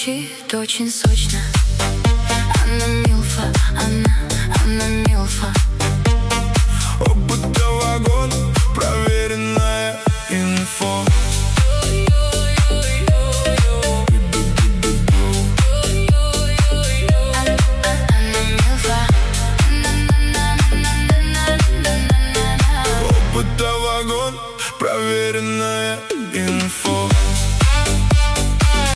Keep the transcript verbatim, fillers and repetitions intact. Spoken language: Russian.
звучит очень сочно. Она милфа, она, она милфа. Опыта вагон, проверенная инфо. Она милфа. Опыта вагон, проверенная инфо.